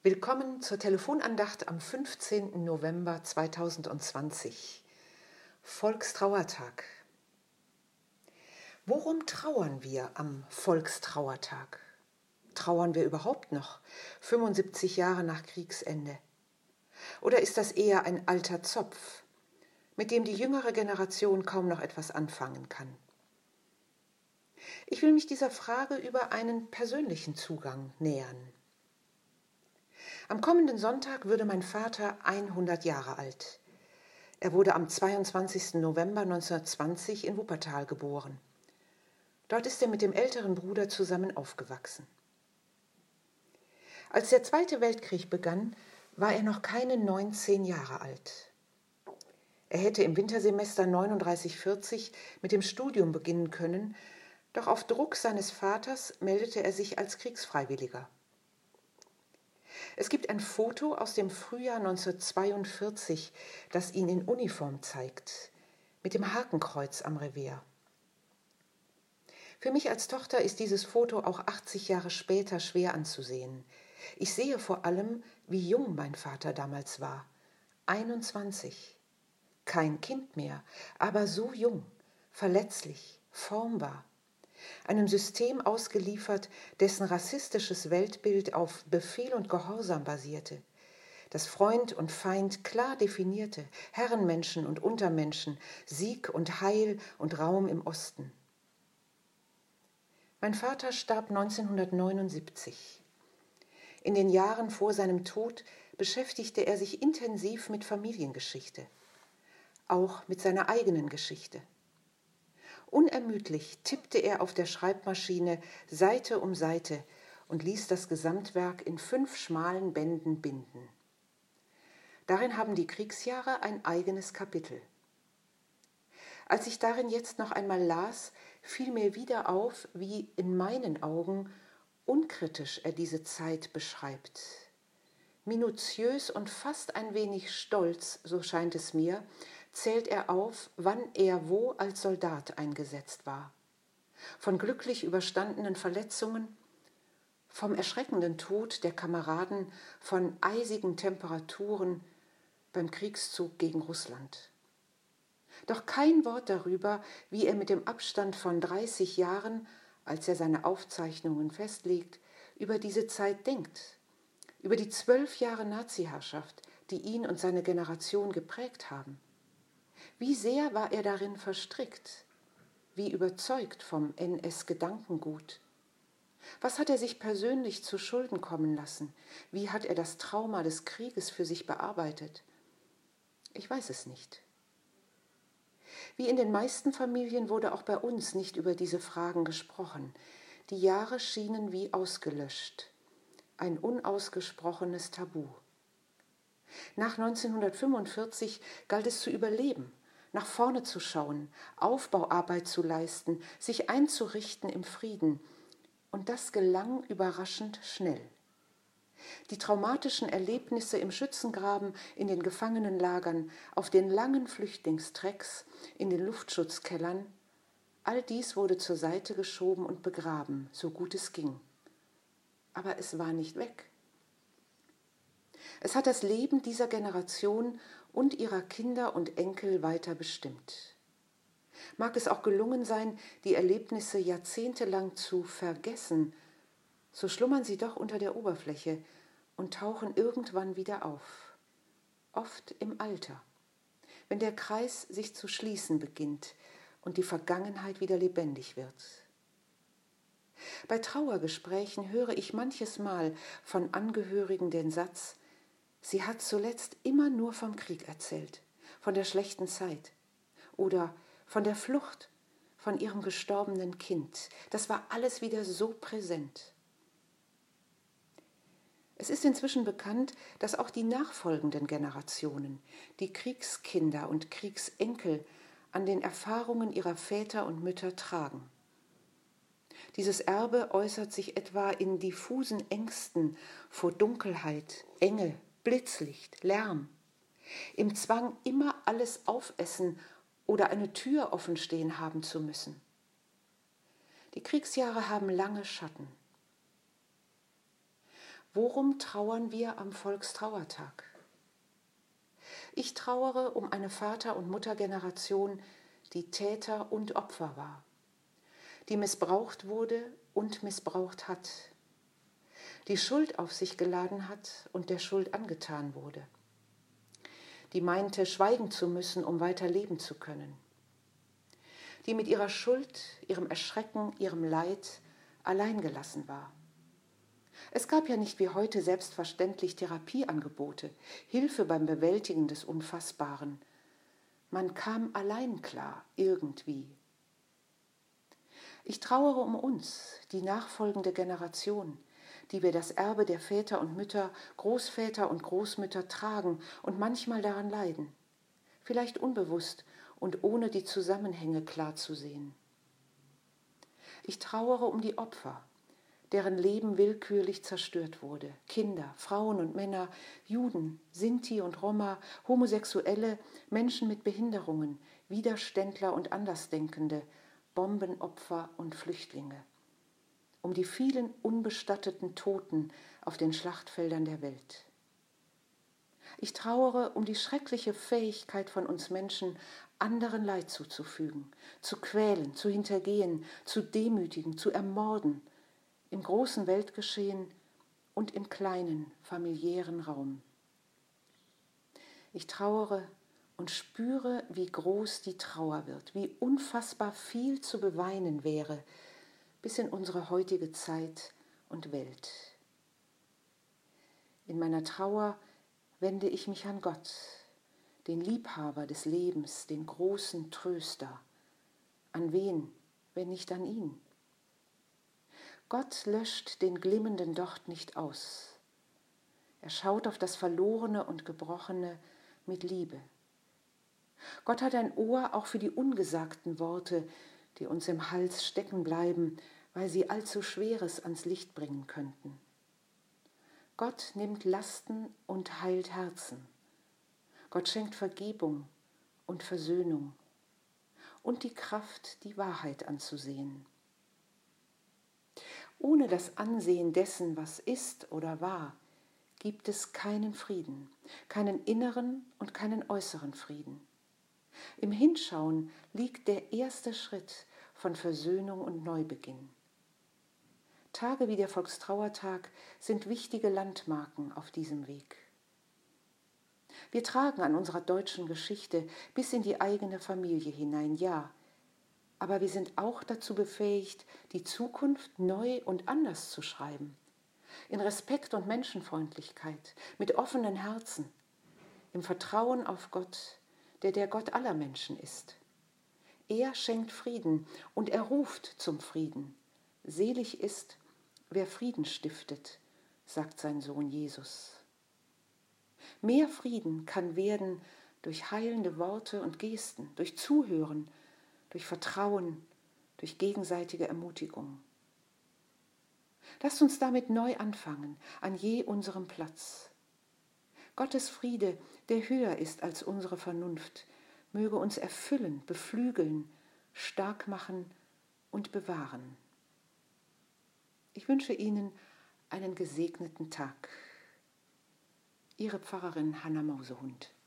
Willkommen zur Telefonandacht am 15. November 2020. Volkstrauertag. Worum trauern wir am Volkstrauertag? Trauern wir überhaupt noch, 75 Jahre nach Kriegsende? Oder ist das eher ein alter Zopf, mit dem die jüngere Generation kaum noch etwas anfangen kann? Ich will mich dieser Frage über einen persönlichen Zugang nähern. Am kommenden Sonntag würde mein Vater 100 Jahre alt. Er wurde am 22. November 1920 in Wuppertal geboren. Dort ist er mit dem älteren Bruder zusammen aufgewachsen. Als der Zweite Weltkrieg begann, war er noch keine 19 Jahre alt. Er hätte im Wintersemester 39/40 mit dem Studium beginnen können, doch auf Druck seines Vaters meldete er sich als Kriegsfreiwilliger. Es gibt ein Foto aus dem Frühjahr 1942, das ihn in Uniform zeigt, mit dem Hakenkreuz am Revers. Für mich als Tochter ist dieses Foto auch 80 Jahre später schwer anzusehen. Ich sehe vor allem, wie jung mein Vater damals war. 21. Kein Kind mehr, aber so jung, verletzlich, formbar. Einem System ausgeliefert, dessen rassistisches Weltbild auf Befehl und Gehorsam basierte, das Freund und Feind klar definierte, Herrenmenschen und Untermenschen, Sieg und Heil und Raum im Osten. Mein Vater starb 1979. In den Jahren vor seinem Tod beschäftigte er sich intensiv mit Familiengeschichte, auch mit seiner eigenen Geschichte. Unermüdlich tippte er auf der Schreibmaschine Seite um Seite und ließ das Gesamtwerk in 5 schmalen Bänden binden. Darin haben die Kriegsjahre ein eigenes Kapitel. Als ich darin jetzt noch einmal las, fiel mir wieder auf, wie in meinen Augen unkritisch er diese Zeit beschreibt. Minutiös und fast ein wenig stolz, so scheint es mir, zählt er auf, wann er wo als Soldat eingesetzt war. Von glücklich überstandenen Verletzungen, vom erschreckenden Tod der Kameraden, von eisigen Temperaturen beim Kriegszug gegen Russland. Doch kein Wort darüber, wie er mit dem Abstand von 30 Jahren, als er seine Aufzeichnungen festlegt, über diese Zeit denkt, über die 12 Jahre Naziherrschaft, die ihn und seine Generation geprägt haben. Wie sehr war er darin verstrickt, wie überzeugt vom NS-Gedankengut? Was hat er sich persönlich zu Schulden kommen lassen? Wie hat er das Trauma des Krieges für sich bearbeitet? Ich weiß es nicht. Wie in den meisten Familien wurde auch bei uns nicht über diese Fragen gesprochen. Die Jahre schienen wie ausgelöscht. Ein unausgesprochenes Tabu. Nach 1945 galt es zu überleben, nach vorne zu schauen, Aufbauarbeit zu leisten, sich einzurichten im Frieden. Und das gelang überraschend schnell. Die traumatischen Erlebnisse im Schützengraben, in den Gefangenenlagern, auf den langen Flüchtlingstrecks, in den Luftschutzkellern, all dies wurde zur Seite geschoben und begraben, so gut es ging. Aber es war nicht weg. Es hat das Leben dieser Generation und ihrer Kinder und Enkel weiter bestimmt. Mag es auch gelungen sein, die Erlebnisse jahrzehntelang zu vergessen, so schlummern sie doch unter der Oberfläche und tauchen irgendwann wieder auf. Oft im Alter, wenn der Kreis sich zu schließen beginnt und die Vergangenheit wieder lebendig wird. Bei Trauergesprächen höre ich manches Mal von Angehörigen den Satz: Sie hat zuletzt immer nur vom Krieg erzählt, von der schlechten Zeit oder von der Flucht, von ihrem gestorbenen Kind. Das war alles wieder so präsent. Es ist inzwischen bekannt, dass auch die nachfolgenden Generationen, die Kriegskinder und Kriegsenkel, an den Erfahrungen ihrer Väter und Mütter tragen. Dieses Erbe äußert sich etwa in diffusen Ängsten vor Dunkelheit, Enge, Blitzlicht, Lärm, im Zwang, immer alles aufessen oder eine Tür offen stehen haben zu müssen. Die Kriegsjahre haben lange Schatten. Worum trauern wir am Volkstrauertag? Ich trauere um eine Vater- und Muttergeneration, die Täter und Opfer war, die missbraucht wurde und missbraucht hat, die Schuld auf sich geladen hat und der Schuld angetan wurde, die meinte, schweigen zu müssen, um weiter leben zu können, die mit ihrer Schuld, ihrem Erschrecken, ihrem Leid allein gelassen war. Es gab ja nicht wie heute selbstverständlich Therapieangebote, Hilfe beim Bewältigen des Unfassbaren. Man kam allein klar, irgendwie. Ich trauere um uns, die nachfolgende Generation, die wir das Erbe der Väter und Mütter, Großväter und Großmütter tragen und manchmal daran leiden, vielleicht unbewusst und ohne die Zusammenhänge klar zu sehen. Ich trauere um die Opfer, deren Leben willkürlich zerstört wurde. Kinder, Frauen und Männer, Juden, Sinti und Roma, Homosexuelle, Menschen mit Behinderungen, Widerständler und Andersdenkende, Bombenopfer und Flüchtlinge. Um die vielen unbestatteten Toten auf den Schlachtfeldern der Welt. Ich trauere um die schreckliche Fähigkeit von uns Menschen, anderen Leid zuzufügen, zu quälen, zu hintergehen, zu demütigen, zu ermorden, im großen Weltgeschehen und im kleinen familiären Raum. Ich trauere und spüre, wie groß die Trauer wird, wie unfassbar viel zu beweinen wäre, bis in unsere heutige Zeit und Welt. In meiner Trauer wende ich mich an Gott, den Liebhaber des Lebens, den großen Tröster. An wen, wenn nicht an ihn? Gott löscht den glimmenden Docht nicht aus. Er schaut auf das Verlorene und Gebrochene mit Liebe. Gott hat ein Ohr auch für die ungesagten Worte, die uns im Hals stecken bleiben, weil sie allzu Schweres ans Licht bringen könnten. Gott nimmt Lasten und heilt Herzen. Gott schenkt Vergebung und Versöhnung und die Kraft, die Wahrheit anzusehen. Ohne das Ansehen dessen, was ist oder war, gibt es keinen Frieden, keinen inneren und keinen äußeren Frieden. Im Hinschauen liegt der erste Schritt von Versöhnung und Neubeginn. Tage wie der Volkstrauertag sind wichtige Landmarken auf diesem Weg. Wir tragen an unserer deutschen Geschichte bis in die eigene Familie hinein, ja, aber wir sind auch dazu befähigt, die Zukunft neu und anders zu schreiben. In Respekt und Menschenfreundlichkeit, mit offenen Herzen, im Vertrauen auf Gott, der Gott aller Menschen ist. Er schenkt Frieden und er ruft zum Frieden. Selig ist, wer Frieden stiftet, sagt sein Sohn Jesus. Mehr Frieden kann werden durch heilende Worte und Gesten, durch Zuhören, durch Vertrauen, durch gegenseitige Ermutigung. Lasst uns damit neu anfangen, an je unserem Platz. Gottes Friede, der höher ist als unsere Vernunft, möge uns erfüllen, beflügeln, stark machen und bewahren. Ich wünsche Ihnen einen gesegneten Tag. Ihre Pfarrerin Hanna Mausehund.